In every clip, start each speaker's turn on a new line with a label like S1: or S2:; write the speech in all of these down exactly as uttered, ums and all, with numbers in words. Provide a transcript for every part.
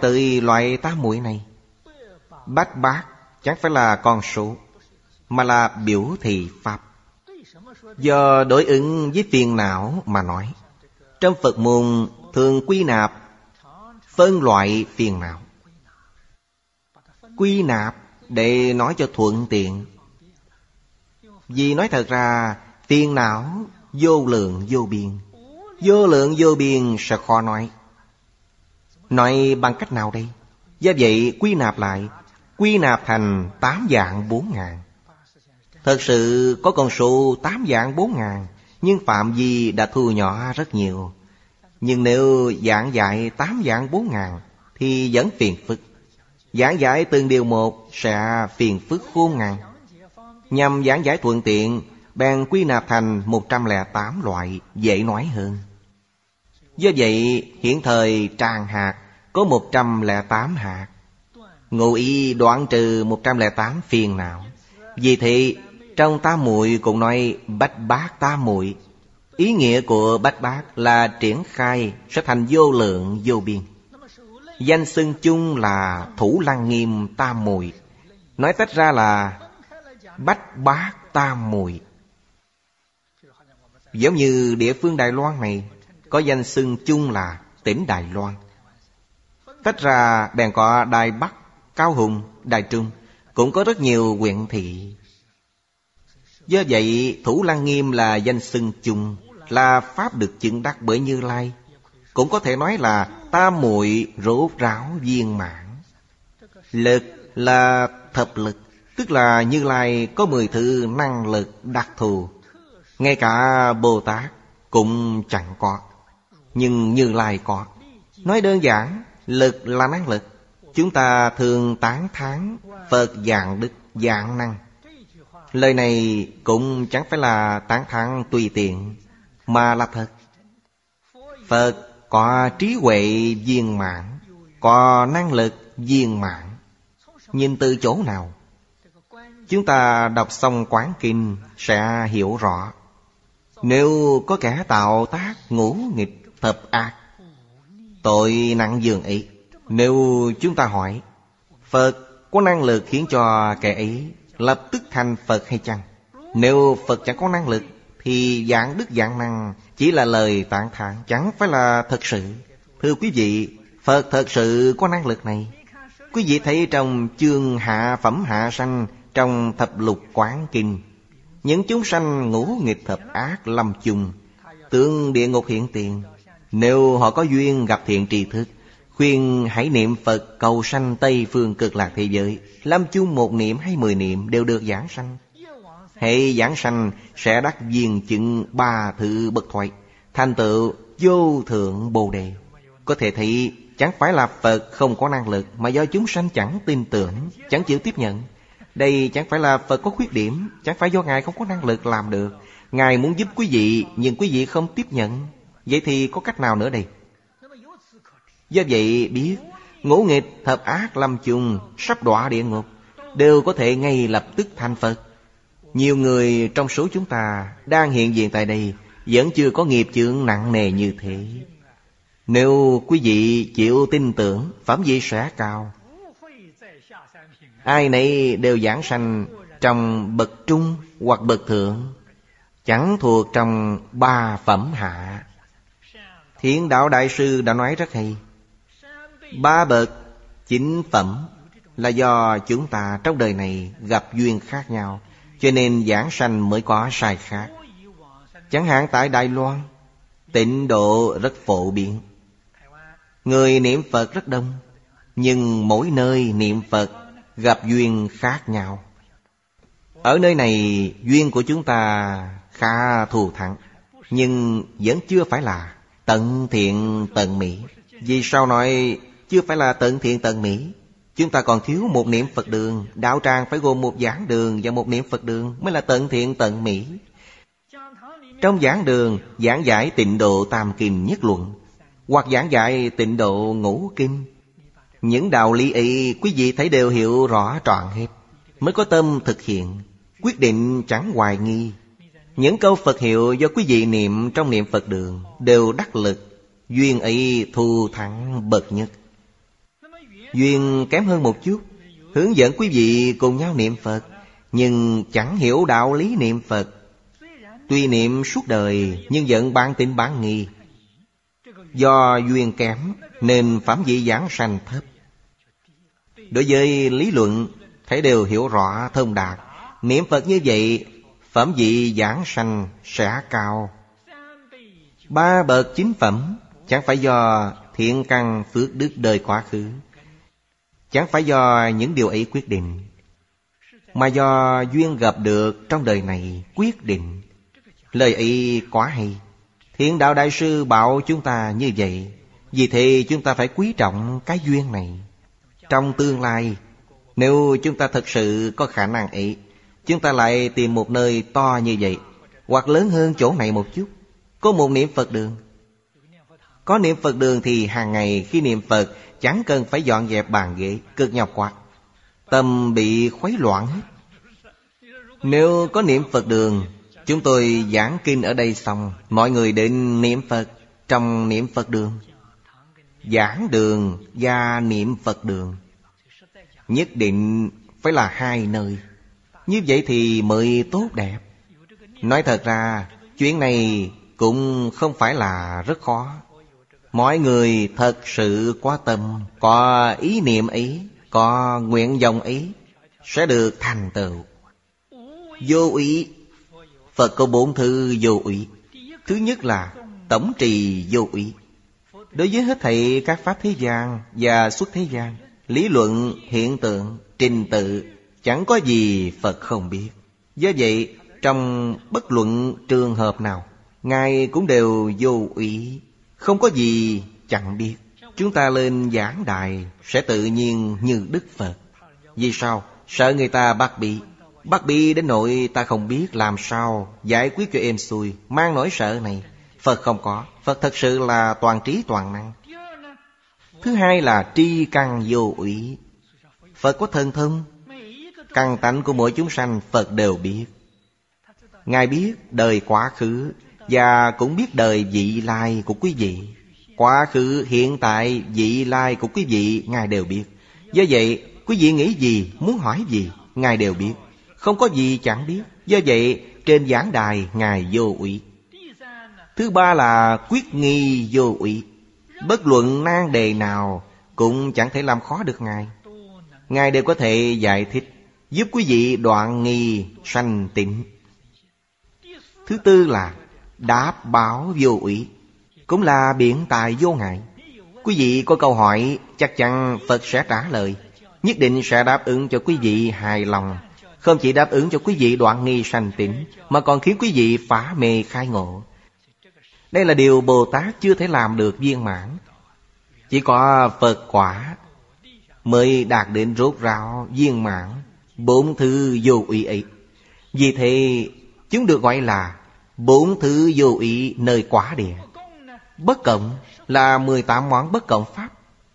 S1: tới loại tam muội này. Bách bát chẳng phải là con số, mà là biểu thị pháp. Do đối ứng với phiền não mà nói. Trong Phật môn thường quy nạp phân loại phiền não. Quy nạp để nói cho thuận tiện. Vì nói thật ra phiền não vô lượng vô biên. Vô lượng vô biên sẽ khó nói. Nói bằng cách nào đây? Do vậy quy nạp lại, quy nạp thành tám vạn bốn ngàn. Thật sự có con số tám vạn bốn ngàn, nhưng phạm vi đã thu nhỏ rất nhiều. Nhưng nếu giảng dạy tám vạn bốn ngàn thì vẫn phiền phức. Giảng giải từng điều một sẽ phiền phức khôn ngàn. Nhằm giảng giải thuận tiện, bèn quy nạp thành một trăm lẻ tám loại, dễ nói hơn. Do vậy hiện thời tràng hạt có một trăm lẻ tám hạt. Ngụ ý đoạn trừ một trăm lẻ tám phiền não. Vì thế trong tam muội cũng nói bách bát tam muội. Ý nghĩa của bách bát là triển khai sẽ thành vô lượng vô biên. Danh xưng chung là Thủ Lăng Nghiêm tam muội. Nói tách ra là bách bát tam muội. Giống như địa phương Đài Loan này có danh xưng chung là tỉnh Đài Loan. Tách ra bèn có Đài Bắc, Cao Hùng, Đài Trung. Cũng có rất nhiều huyện thị. Do vậy Thủ Lăng Nghiêm là danh xưng chung, là pháp được chứng đắc bởi Như Lai. Cũng có thể nói là tam muội rốt ráo viên mãn. Lực là thập lực, tức là Như Lai có mười thứ năng lực đặc thù. Ngay cả Bồ Tát cũng chẳng có, nhưng Như Lai có. Nói đơn giản, lực là năng lực. Chúng ta thường tán thán Phật dạng đức, dạng năng. Lời này cũng chẳng phải là tán thán tùy tiện, mà là thật. Phật có trí huệ viên mãn, có năng lực viên mãn. Nhìn từ chỗ nào? Chúng ta đọc xong Quán Kinh sẽ hiểu rõ. Nếu có kẻ tạo tác ngũ nghịch thập ác, tội nặng dường ấy. Nếu chúng ta hỏi Phật có năng lực khiến cho kẻ ấy lập tức thành Phật hay chăng? Nếu Phật chẳng có năng lực thì dạng đức dạng năng chỉ là lời tán thán, chẳng phải là thật sự. Thưa quý vị, Phật thật sự có năng lực này. Quý vị thấy trong chương Hạ Phẩm Hạ Sanh trong Thập Lục Quán Kinh, những chúng sanh ngũ nghịch thập ác lâm chung, tướng địa ngục hiện tiền. Nếu họ có duyên gặp thiện trì thức, khuyên hãy niệm Phật cầu sanh Tây Phương Cực Lạc thế giới. Lâm chung một niệm hay mười niệm đều được giảng sanh. Hệ giảng sanh sẽ đắc viên chứng ba thứ bất thoại, thành tựu vô thượng Bồ Đề. Có thể thấy chẳng phải là Phật không có năng lực, mà do chúng sanh chẳng tin tưởng, chẳng chịu tiếp nhận. Đây chẳng phải là Phật có khuyết điểm, chẳng phải do Ngài không có năng lực làm được. Ngài muốn giúp quý vị, nhưng quý vị không tiếp nhận. Vậy thì có cách nào nữa đây? Do vậy biết ngũ nghịch thập ác lâm chung, sắp đọa địa ngục, đều có thể ngay lập tức thành Phật. Nhiều người trong số chúng ta đang hiện diện tại đây vẫn chưa có nghiệp chướng nặng nề như thế. Nếu quý vị chịu tin tưởng, phẩm vị sẽ cao. Ai nấy đều giảng sanh trong bậc trung hoặc bậc thượng, chẳng thuộc trong ba phẩm hạ. Thiện Đạo Đại Sư đã nói rất hay. Ba bậc chính phẩm là do chúng ta trong đời này gặp duyên khác nhau, cho nên giảng sanh mới có sai khác. Chẳng hạn tại Đài Loan, tịnh độ rất phổ biến, người niệm Phật rất đông, nhưng mỗi nơi niệm Phật gặp duyên khác nhau. Ở nơi này duyên của chúng ta khá thù thắng, nhưng vẫn chưa phải là tận thiện tận mỹ. Vì sao nói chưa phải là tận thiện tận mỹ? Chúng ta còn thiếu một niệm Phật đường. Đạo tràng phải gồm một giảng đường và một niệm Phật đường mới là tận thiện tận mỹ. Trong giảng đường giảng giải tịnh độ tam kinh nhất luận, hoặc giảng giải tịnh độ ngũ kinh. Những đạo lý ấy quý vị thấy đều hiểu rõ trọn hết, mới có tâm thực hiện, quyết định chẳng hoài nghi. Những câu Phật hiệu do quý vị niệm trong niệm Phật đường đều đắc lực, duyên ấy thù thắng bậc nhất. Duyên kém hơn một chút, hướng dẫn quý vị cùng nhau niệm Phật, nhưng chẳng hiểu đạo lý niệm Phật. Tuy niệm suốt đời nhưng vẫn bán tín bán nghi. Do duyên kém nên phẩm vị giảng sanh thấp. Đối với lý luận thấy đều hiểu rõ thông đạt. Niệm Phật như vậy phẩm vị giảng sanh sẽ cao. Ba bậc chính phẩm chẳng phải do thiện căn phước đức đời quá khứ, chẳng phải do những điều ấy quyết định, mà do duyên gặp được trong đời này quyết định. Lời ấy quá hay. Thiện đạo đại sư bảo chúng ta như vậy. Vì thế chúng ta phải quý trọng cái duyên này. Trong tương lai, nếu chúng ta thật sự có khả năng ấy, chúng ta lại tìm một nơi to như vậy, hoặc lớn hơn chỗ này một chút, có một niệm Phật đường. Có niệm Phật đường thì hàng ngày khi niệm Phật chẳng cần phải dọn dẹp bàn ghế, cực nhọc quá, tâm bị khuấy loạn hết. Nếu có niệm Phật đường, chúng tôi giảng kinh ở đây xong, mọi người đến niệm Phật trong niệm Phật đường. Giảng đường và niệm Phật đường nhất định phải là hai nơi. Như vậy thì mới tốt đẹp. Nói thật ra, chuyện này cũng không phải là rất khó. Mọi người thật sự có tâm, có ý niệm ấy, có nguyện vọng ấy, sẽ được thành tựu. Vô úy. Phật có bốn thứ vô úy. Thứ nhất là tổng trì vô úy. Đối với hết thảy các pháp thế gian và xuất thế gian, lý luận, hiện tượng, trình tự, chẳng có gì Phật không biết. Do vậy, trong bất luận trường hợp nào, Ngài cũng đều vô úy, không có gì chẳng biết. Chúng ta lên giảng đài sẽ tự nhiên như Đức Phật. Vì sao? Sợ người ta bắt bị. Bắt bị đến nỗi ta không biết làm sao giải quyết cho êm xuôi, mang nỗi sợ này. Phật không có. Phật thật sự là toàn trí toàn năng. Thứ hai là tri căn vô úy. Phật có thần thông. Căn tánh của mỗi chúng sanh Phật đều biết. Ngài biết đời quá khứ và cũng biết đời vị lai của quý vị. Quá khứ, hiện tại, vị lai của quý vị Ngài đều biết. Do vậy, quý vị nghĩ gì, muốn hỏi gì, Ngài đều biết. Không có gì chẳng biết. Do vậy, trên giảng đài Ngài vô úy. Thứ ba là quyết nghi vô úy. Bất luận nan đề nào cũng chẳng thể làm khó được Ngài. Ngài đều có thể giải thích, giúp quý vị đoạn nghi sanh tịnh. Thứ tư là đáp báo vô úy. Cũng là biện tài vô ngại. Quý vị có câu hỏi, chắc chắn Phật sẽ trả lời, nhất định sẽ đáp ứng cho quý vị hài lòng. Không chỉ đáp ứng cho quý vị đoạn nghi sanh tịnh, mà còn khiến quý vị phá mê khai ngộ. Đây là điều Bồ Tát chưa thể làm được viên mãn. Chỉ có Phật quả mới đạt đến rốt ráo viên mãn bốn thứ vô úy ấy. Vì thế chúng được gọi là bốn thứ vô úy nơi quả địa. Bất cộng là mười tám món bất cộng pháp.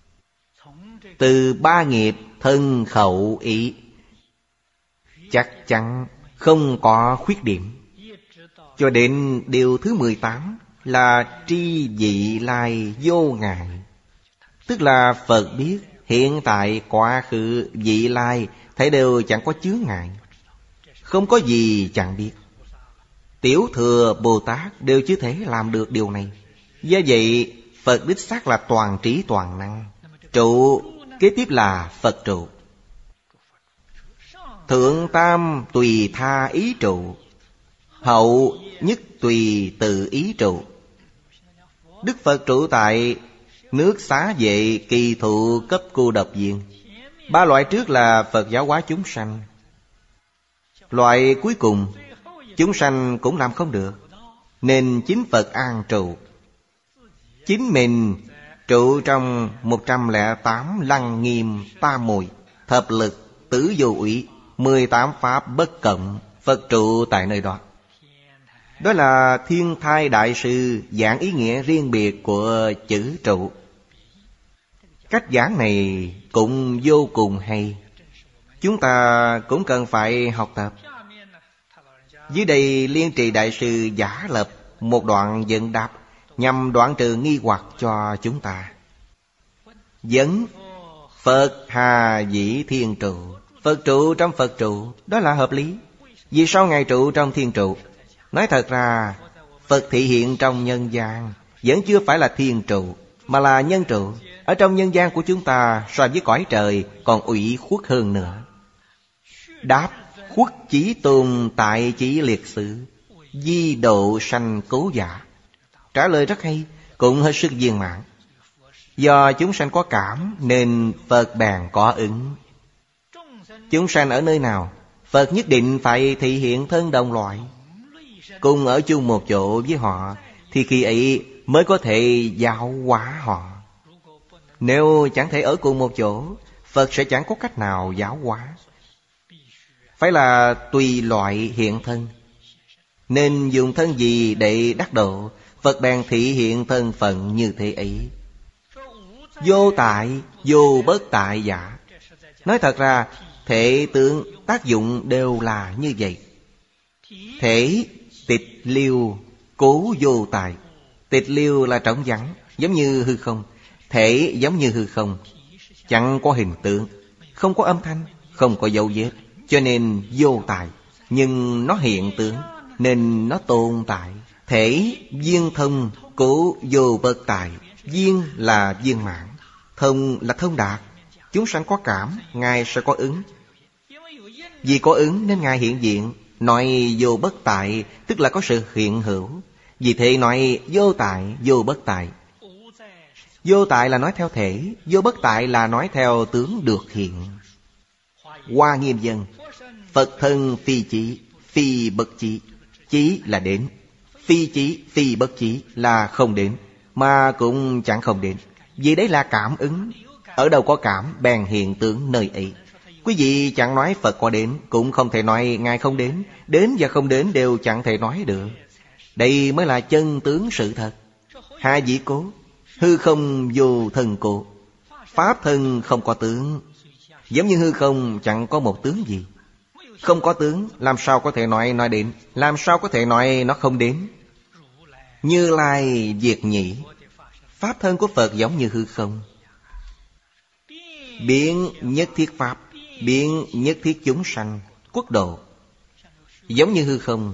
S1: Từ ba nghiệp thân khẩu ý chắc chắn không có khuyết điểm, cho đến điều thứ mười tám là tri vị lai vô ngại. Tức là Phật biết hiện tại, quá khứ, vị lai thấy đều chẳng có chướng ngại, không có gì chẳng biết. Tiểu thừa Bồ Tát đều chưa thể làm được điều này. Do vậy Phật đích xác là toàn trí toàn năng. Trụ kế tiếp là Phật trụ. Thượng tam tùy tha ý trụ, hậu nhất tùy tự ý trụ. Đức Phật trụ tại nước Xá Vệ Kỳ Thụ Cấp Cô Độc Viên. Ba loại trước là Phật giáo hóa chúng sanh. Loại cuối cùng chúng sanh cũng làm không được, nên chính Phật an trụ. Chính mình trụ trong một trăm lẻ tám lăng nghiêm tam muội, thập lực, tứ vô úy, mười tám pháp bất cộng. Phật trụ tại nơi đó. Đó là Thiên Thai Đại Sư giảng ý nghĩa riêng biệt của chữ trụ. Cách giảng này cũng vô cùng hay, chúng ta cũng cần phải học tập. Dưới đây Liên Trì Đại Sư giả lập một đoạn vấn đáp nhằm đoạn trừ nghi hoặc cho chúng ta. Vấn: Phật hà dĩ thiên trụ. Phật trụ trong Phật trụ, đó là hợp lý. Vì sao Ngài trụ trong thiên trụ? Nói thật ra Phật thị hiện trong nhân gian vẫn chưa phải là thiên trụ, mà là nhân trụ. Ở trong nhân gian của chúng ta so với cõi trời còn ủy khuất hơn nữa. Đáp: khuất chí tồn tại chỉ liệt sự, di độ sanh cố giả. Trả lời rất hay, cũng hết sức viên mãn. Do chúng sanh có cảm nên Phật bèn có ứng. Chúng sanh ở nơi nào, Phật nhất định phải thị hiện thân đồng loại, cùng ở chung một chỗ với họ, thì khi ấy mới có thể giáo hóa họ. Nếu chẳng thể ở cùng một chỗ, Phật sẽ chẳng có cách nào giáo hóa. Phải là tùy loại hiện thân. Nên dùng thân gì để đắc độ, Phật bèn thị hiện thân phận như thế ấy. Vô tại, vô bất tại giả. Nói thật ra thể tướng tác dụng đều là như vậy. Thể tịch liêu cố vô tại. Tịch liêu là trống vắng, giống như hư không. Thể giống như hư không, chẳng có hình tượng, không có âm thanh, không có dấu vết, cho nên vô tại. Nhưng nó hiện tướng nên nó tồn tại. Thể viên thông cố vô bất tại. Viên là viên mãn, thông là thông đạt. Chúng sanh có cảm, Ngài sẽ có ứng. Vì có ứng nên Ngài hiện diện. Nói vô bất tại tức là có sự hiện hữu. Vì thế nói vô tại, vô bất tại. Vô tại là nói theo thể, vô bất tại là nói theo tướng được hiện. Hoa Nghiêm Dân: Phật thân phi chí, phi bất chí. Chí là đến, phi chí, phi bất chí là không đến, mà cũng chẳng không đến. Vì đấy là cảm ứng. Ở đâu có cảm bèn hiện tướng nơi ấy. Quý vị chẳng nói Phật có đến, cũng không thể nói Ngài không đến. Đến và không đến đều chẳng thể nói được. Đây mới là chân tướng sự thật. Hai dĩ cố, hư không vô thân cố. Pháp thân không có tướng, giống như hư không chẳng có một tướng gì. Không có tướng, làm sao có thể nói nói đến? Làm sao có thể nói nó không đến? Như Lai Việt Nhĩ, pháp thân của Phật giống như hư không. Biến nhất thiết pháp, biến nhất thiết chúng sanh, quốc độ, giống như hư không.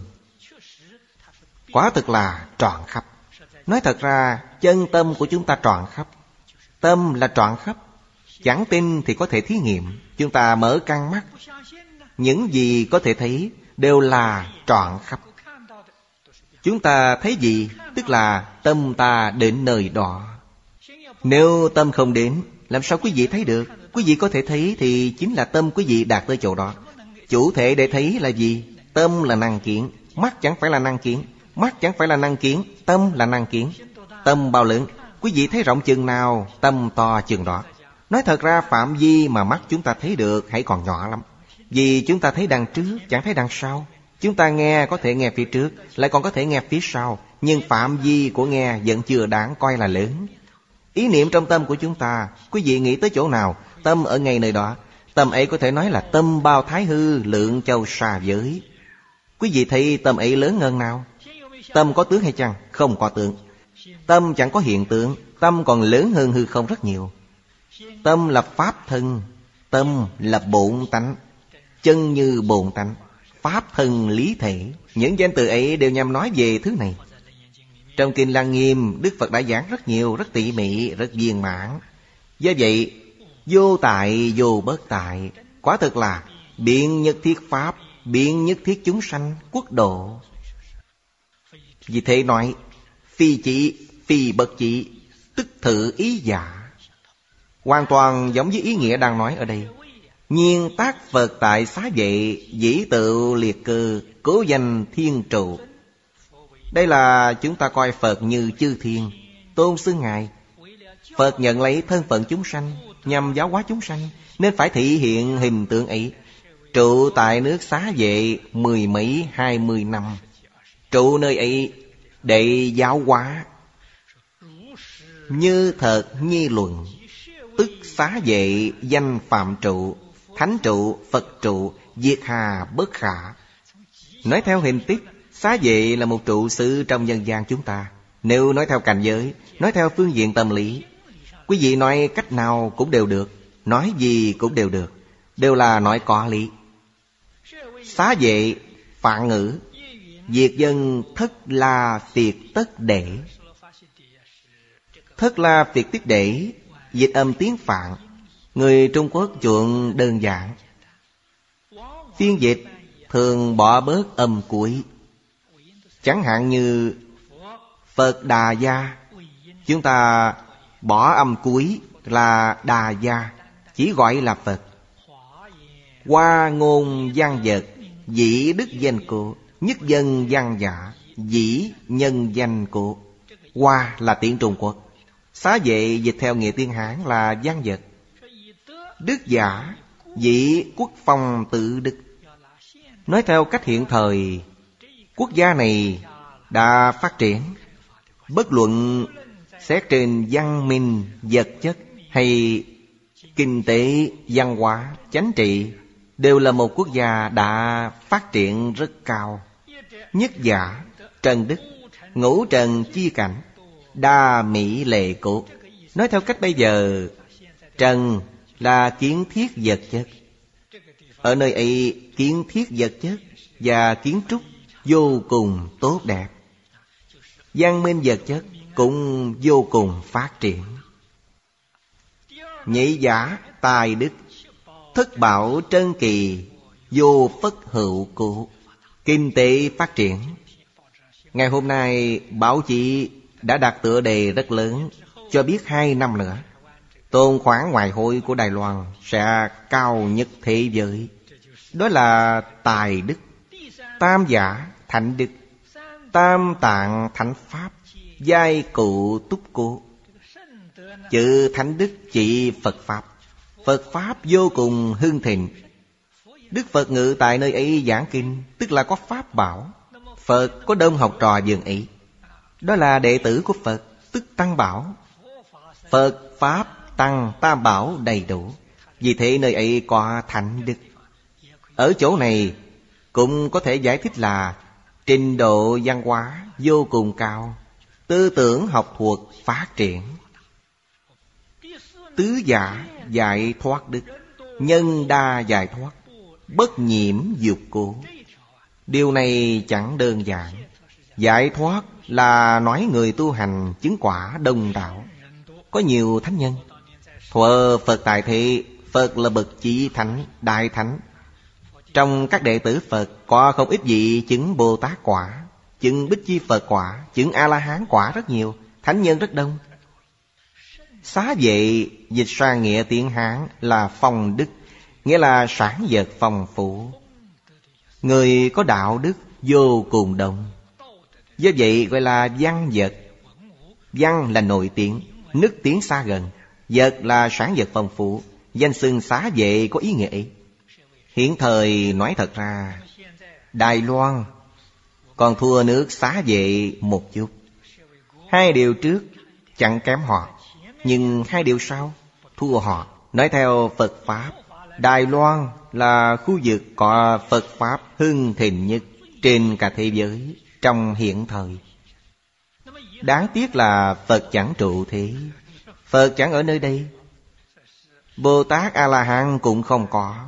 S1: Quả thực là trọn khắp. Nói thật ra chân tâm của chúng ta trọn khắp. Tâm là trọn khắp. Chẳng tin thì có thể thí nghiệm. Chúng ta mở căng mắt, những gì có thể thấy đều là trọn khắp. Chúng ta thấy gì tức là tâm ta đến nơi đó. Nếu tâm không đến, làm sao quý vị thấy được? Quý vị có thể thấy thì chính là tâm quý vị đạt tới chỗ đó. Chủ thể để thấy là gì? Tâm là năng kiến. Mắt chẳng phải là năng kiến. Mắt chẳng phải là năng kiến. Tâm là năng kiến. Tâm bao lớn, quý vị thấy rộng chừng nào, tâm to chừng đó. Nói thật ra phạm vi mà mắt chúng ta thấy được hãy còn nhỏ lắm. Vì chúng ta thấy đằng trước, chẳng thấy đằng sau. Chúng ta nghe có thể nghe phía trước, lại còn có thể nghe phía sau. Nhưng phạm vi của nghe vẫn chưa đáng coi là lớn. Ý niệm trong tâm của chúng ta, quý vị nghĩ tới chỗ nào, tâm ở ngay nơi đó. Tâm ấy có thể nói là tâm bao thái hư, lượng châu xa giới. Quý vị thấy tâm ấy lớn hơn nào? Tâm có tướng hay chăng? Không có tướng. Tâm chẳng có hiện tượng, tâm còn lớn hơn hư không rất nhiều. Tâm là pháp thân, tâm là bổn tánh, chân như bổn tánh, pháp thân lý thể. Những danh từ ấy đều nhằm nói về thứ này. Trong Kinh Lăng Nghiêm, Đức Phật đã giảng rất nhiều, rất tỉ mỉ, rất viên mãn. Do vậy, vô tại, vô bất tại, quả thực là biện nhất thiết pháp, biện nhất thiết chúng sanh, quốc độ. Vì thế nói, phi chỉ, phi bất chỉ, tức thử ý giả. Hoàn toàn giống với ý nghĩa đang nói ở đây. Nhiên tác Phật tại xá vệ, dĩ tự liệt cơ, cố danh thiên trụ. Đây là chúng ta coi Phật như chư thiên, tôn xưng Ngài. Phật nhận lấy thân phận chúng sanh, nhằm giáo hóa chúng sanh, nên phải thị hiện hình tượng ấy. Trụ tại nước xá vệ mười mấy hai mươi năm. Trụ nơi ấy để giáo hóa. Như thật nhi luận, tức xá vệ danh phạm trụ, thánh trụ, Phật trụ, diệt hà bất khả. Nói theo hình tích, xá vệ là một trụ sự trong nhân gian chúng ta. Nếu nói theo cảnh giới, nói theo phương diện tâm lý, quý vị nói cách nào cũng đều được. nói gì cũng đều được, đều là nói có lý. Xá vệ phạn ngữ, diệt dân thất la phiệt tất để. Thất la phiệt tất để dịch âm tiếng Phạn, người Trung Quốc chuộng đơn giản. Phiên dịch thường bỏ bớt âm cuối. Chẳng hạn như Phật Đà Gia, chúng ta bỏ âm cuối là Đà Gia, chỉ gọi là Phật. Hoa ngôn văn vật, dĩ đức danh cố, nhất dân văn giả, dĩ nhân danh cố. Hoa là tiếng Trung Quốc, xá vệ dịch theo nghĩa tiếng Hán là văn vật. Đức giả, dĩ quốc phong tự đức. Nói theo cách hiện thời, quốc gia này đã phát triển. Bất luận xét trên văn minh, vật chất hay kinh tế, văn hóa, chính trị, đều là một quốc gia đã phát triển rất cao. Nhất giả, trần đức, ngũ trần chi cảnh, đa mỹ lệ cố. Nói theo cách bây giờ, trần là kiến thiết vật chất. Ở nơi ấy, kiến thiết vật chất và kiến trúc vô cùng tốt đẹp. Văn minh vật chất cũng vô cùng phát triển. Nhị giả, tài đức, thất bảo trân kỳ, vô phất hữu cụ. Kinh tế phát triển. Ngày hôm nay báo chí đã đặt tựa đề rất lớn, cho biết hai năm nữa tồn khoản ngoại hối của Đài Loan sẽ cao nhất thế giới. Đó là tài đức. Tam giả, thánh đức, tam tạng thánh pháp, giai cụ túc cố. Chữ thánh đức chỉ Phật Pháp. Phật Pháp vô cùng hưng thịnh. Đức Phật ngự tại nơi ấy giảng kinh, tức là có pháp bảo. Phật có đông học trò dường ấy, đó là đệ tử của Phật, tức Tăng Bảo. Phật, Pháp, Tăng, Tam Bảo đầy đủ. Vì thế nơi ấy có thánh đức. Ở chỗ này cũng có thể giải thích là trình độ văn hóa vô cùng cao, tư tưởng học thuật phát triển. Tứ giả, giải thoát đức, nhân đa giải thoát, bất nhiễm dục cố. Điều này chẳng đơn giản. Giải thoát là nói người tu hành chứng quả đông đảo. Có nhiều thánh nhân. Thuở Phật tại thế, Phật là bậc chí thánh, đại thánh. Trong các đệ tử Phật có không ít vị chứng Bồ Tát quả, chứng Bích Chi Phật quả, chứng A-la-hán quả rất nhiều. Thánh nhân rất đông. Xá vệ dịch sang nghĩa tiếng Hán là phong đức, nghĩa là sản vật phong phú. Người có đạo đức vô cùng đông. Do vậy gọi là văn vật. Văn là nổi tiếng, nức tiếng xa gần. Vật là sản vật phong phú. Danh xưng xá vệ có ý nghĩa ấy. Hiện thời nói thật ra, Đài Loan còn thua nước xá vệ một chút. Hai điều trước chẳng kém họ, nhưng hai điều sau thua họ. Nói theo Phật Pháp, Đài Loan là khu vực có Phật Pháp hưng thịnh nhất trên cả thế giới trong hiện thời. Đáng tiếc là Phật chẳng trụ thế. Phật chẳng ở nơi đây. Bồ Tát A-la-hán cũng không có.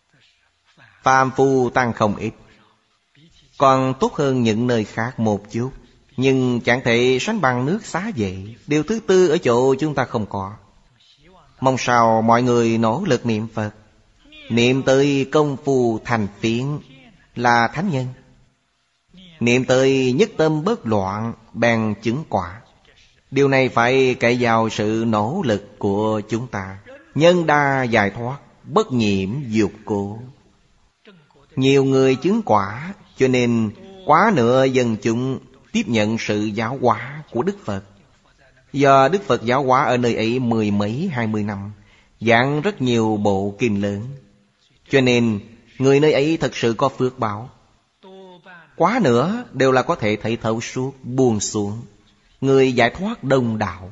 S1: Phàm phu tăng không ít. Còn tốt hơn những nơi khác một chút, nhưng chẳng thể sánh bằng nước xá vệ. Điều thứ tư ở chỗ chúng ta không có. Mong sao mọi người nỗ lực niệm Phật. Niệm tới công phu thành phiến là thánh nhân. Niệm tới nhất tâm bất loạn bèn chứng quả. Điều này phải cậy vào sự nỗ lực của chúng ta. Nhân đa giải thoát, bất nhiễm dục cố. Nhiều người chứng quả, cho nên quá nửa dân chúng tiếp nhận sự giáo hóa của Đức Phật. Do Đức Phật giáo hóa ở nơi ấy mười mấy hai mươi năm, giảng rất nhiều bộ kinh lớn, cho nên người nơi ấy thật sự có phước báo. Quá nữa đều là có thể thấy thấu suốt, buông xuống. Người giải thoát đông đảo.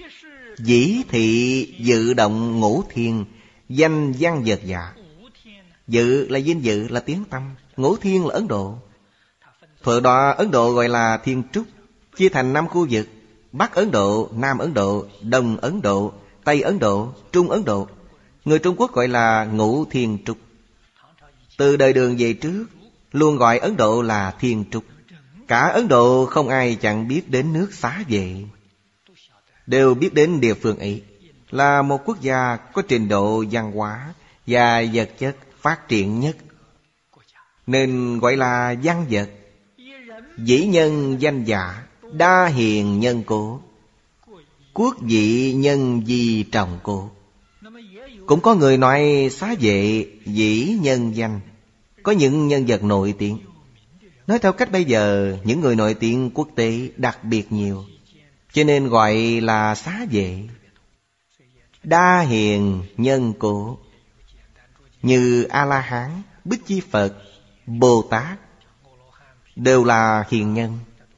S1: Dĩ thị dự động ngũ thiên, danh văn vật dạ. Dự là vinh dự, là tiếng tâm. Ngũ thiên là Ấn Độ. Thời đó Ấn Độ gọi là Thiên Trúc, chia thành năm khu vực: Bắc Ấn Độ, Nam Ấn Độ, Đông Ấn Độ, Tây Ấn Độ, Trung Ấn Độ. Người Trung Quốc gọi là Ngũ Thiên Trúc. Từ đời Đường về trước luôn gọi Ấn Độ là Thiên Trúc. Cả Ấn Độ không ai chẳng biết đến nước Xá Vệ, đều biết đến địa phương ấy, là một quốc gia có trình độ văn hóa và vật chất phát triển nhất, nên gọi là văn vật. Dĩ nhân danh giả, đa hiền nhân cố, quốc vị nhân di trọng cố. Cũng có người nói Xá Vệ dĩ nhân danh, có những nhân vật nổi tiếng. Nói theo cách bây giờ, những người nổi tiếng quốc tế đặc biệt nhiều, cho nên gọi là Xá Vệ. Đa hiền nhân cố, như A-la-hán, Bích Chi Phật, Bồ Tát đều là hiền nhân.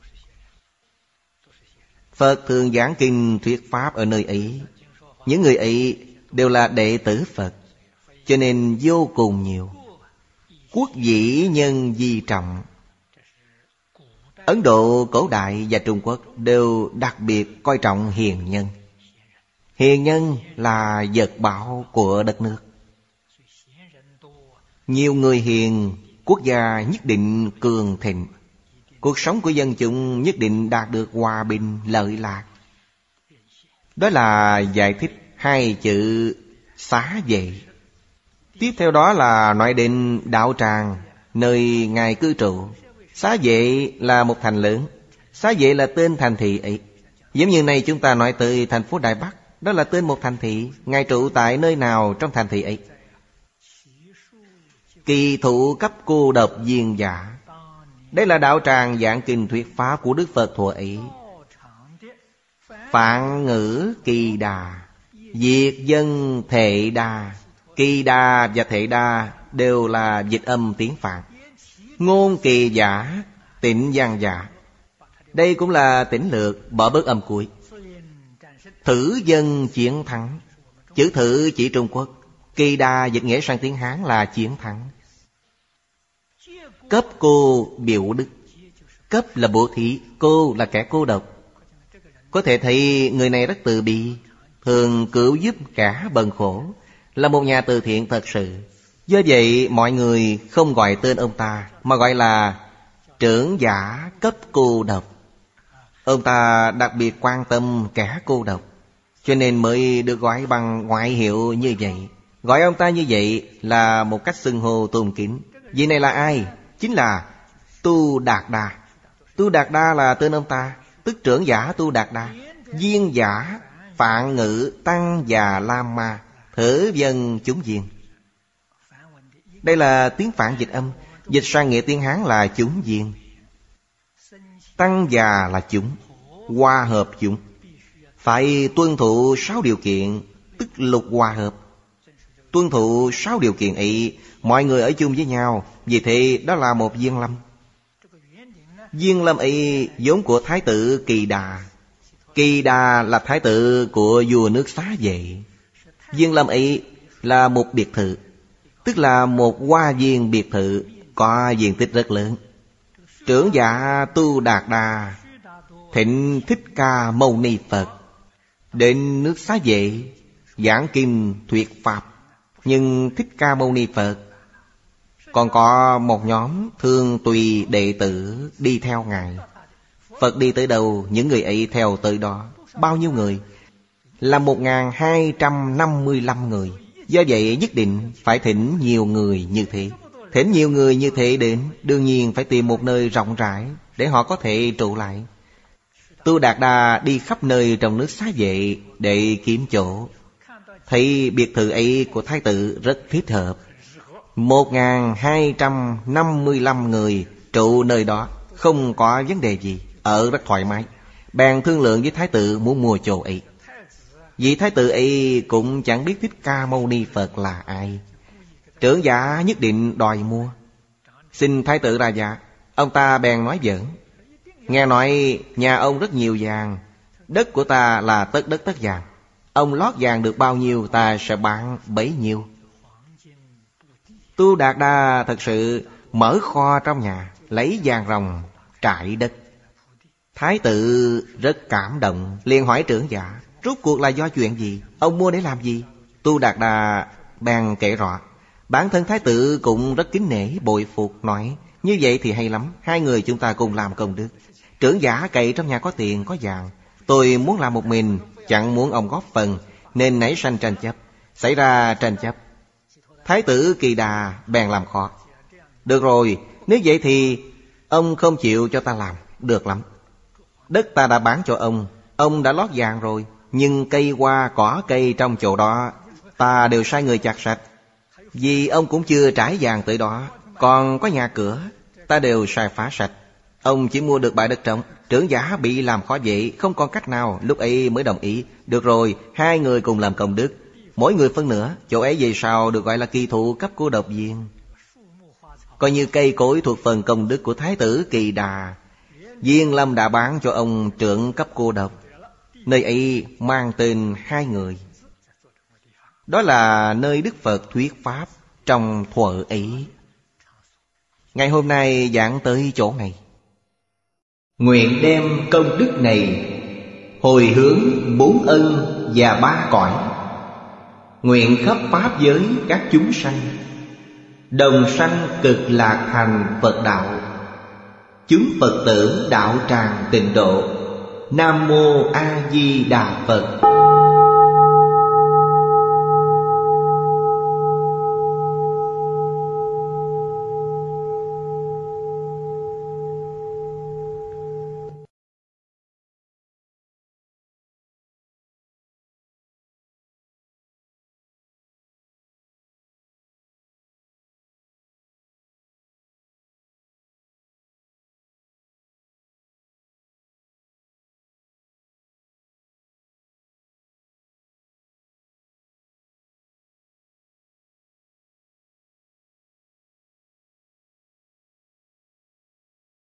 S1: Phật thường giảng kinh thuyết pháp ở nơi ấy. Những người ấy đều là đệ tử Phật, cho nên vô cùng nhiều. Quốc dĩ nhân di trọng. Ấn Độ cổ đại và Trung Quốc đều đặc biệt coi trọng hiền nhân. Hiền nhân là vật bảo của đất nước. Nhiều người hiền, quốc gia nhất định cường thịnh, cuộc sống của dân chúng nhất định đạt được hòa bình lợi lạc. Đó là giải thích hai chữ Xá Vệ. Tiếp theo đó là nói đến đạo tràng, nơi Ngài cư trụ. Xá Vệ là một thành lớn. Xá Vệ là tên thành thị ấy. Giống như này chúng ta nói tới thành phố Đài Bắc, đó là tên một thành thị. Ngài trụ tại nơi nào trong thành thị ấy? Kỳ thụ cấp cô độc viên giả. Đây là đạo tràng giảng kinh thuyết pháp của Đức Phật thuở ấy. Phạn ngữ Kỳ Đà, diệt dân Thệ Đà. Kỳ Đà và Thệ Đà đều là dịch âm tiếng Phạn. Ngôn Kỳ giả, tịnh văn giả. Đây cũng là tĩnh lược, bỏ bớt âm cuối. Thử dân chiến thắng. Chữ thử chỉ Trung Quốc, Kỳ Đà dịch nghĩa sang tiếng Hán là chiến thắng. Cấp cô biểu đức. Cấp là bố thí, cô là kẻ cô độc. Có thể thấy người này rất từ bi, thường cứu giúp cả bần khổ, là một nhà từ thiện thật sự. Do vậy mọi người không gọi tên ông ta, mà gọi là trưởng giả cấp cô độc. Ông ta đặc biệt quan tâm kẻ cô độc, cho nên mới được gọi bằng ngoại hiệu như vậy. Gọi ông ta như vậy là một cách xưng hô tôn kính. Vị này là ai? Chính là Tu Đạt Đa. Tu Đạt Đa là tên ông ta, tức trưởng giả Tu Đạt Đa. Viên giả Phạn ngữ Tăng Già Lam Ma, thử dân chúng viên. Đây là tiếng Phạn dịch âm, dịch sang nghĩa tiếng Hán là chúng viên. Tăng già là chúng, hòa hợp chúng. Phải tuân thủ sáu điều kiện, tức lục hòa hợp. Tuân thủ sáu điều kiện ấy, mọi người ở chung với nhau. Vì thế đó là một viên lâm. Viên lâm ấy vốn của Thái tử Kỳ Đà. Kỳ Đà là thái tử của vua nước Xá Vệ. Viên lâm ấy là một biệt thự, tức là một hoa viên biệt thự, có diện tích rất lớn. Trưởng giả Tu Đạt Đa thịnh Thích Ca Mâu Ni Phật đến nước Xá Vệ giảng kinh thuyết pháp. Nhưng Thích Ca Mâu Ni Phật còn có một nhóm thường tùy đệ tử đi theo Ngài. Phật đi tới đâu, những người ấy theo tới đó. Bao nhiêu người? Là một nghìn hai trăm năm mươi lăm người. Do vậy nhất định phải thỉnh nhiều người như thế. Thỉnh nhiều người như thế đến, đương nhiên phải tìm một nơi rộng rãi để họ có thể trụ lại. Tu Đạt Đa đi khắp nơi trong nước Xá Vệ để kiếm chỗ. Thấy biệt thự ấy của thái tử rất thích hợp. Một nghìn hai trăm năm mươi lăm người trụ nơi đó, không có vấn đề gì, ở rất thoải mái. Bèn thương lượng với thái tử muốn mua chỗ ấy. Vị thái tử ấy cũng chẳng biết Thích Ca Mâu Ni Phật là ai. Trưởng giả nhất định đòi mua. Xin thái tử ra giá. Ông ta bèn nói giỡn: nghe nói nhà ông rất nhiều vàng, đất của ta là tất đất tất vàng. Ông lót vàng được bao nhiêu, ta sẽ bán bấy nhiêu. Tu Đạt Đa thật sự mở kho trong nhà, lấy vàng ròng trải đất. Thái tử rất cảm động, liền hỏi trưởng giả: rốt cuộc là do chuyện gì? Ông mua để làm gì? Tu Đạt Đa Bèn kể rõ. Bản thân thái tử cũng rất kính nể bội phục, nói: như vậy thì hay lắm, hai người chúng ta cùng làm công đức. Trưởng giả cậy trong nhà có tiền có vàng, tôi muốn làm một mình, chẳng muốn ông góp phần, nên nảy sanh tranh chấp. Xảy ra tranh chấp, thái tử Kỳ Đà bèn làm khó. Được rồi, nếu vậy thì ông không chịu cho ta làm, được lắm. Đất ta đã bán cho ông, ông đã lót vàng rồi, nhưng cây hoa cỏ cây trong chỗ đó ta đều sai người chặt sạch. Vì ông cũng chưa trải vàng tới đó, còn có nhà cửa ta đều sai phá sạch. Ông chỉ mua được bãi đất trống. Trưởng giả bị làm khó vậy, không còn cách nào, lúc ấy mới đồng ý. Được rồi, hai người cùng làm công đức, mỗi người phân nửa. Chỗ ấy về sau được gọi là kỳ thụ cấp cô độc viên, coi như cây cối thuộc phần công đức của thái tử Kỳ Đà. Viên lâm đã bán cho ông trưởng cấp cô độc. Nơi ấy mang tên hai người. Đó là nơi Đức Phật thuyết pháp trong thuở ấy. Ngày hôm nay giảng tới chỗ này. Nguyện đem công đức này hồi hướng bốn ân và ba cõi. Nguyện khắp pháp giới các chúng sanh đồng sanh cực lạc thành Phật đạo. Chúng Phật tử đạo tràng tịnh độ. Nam Mô A Di Đà Phật.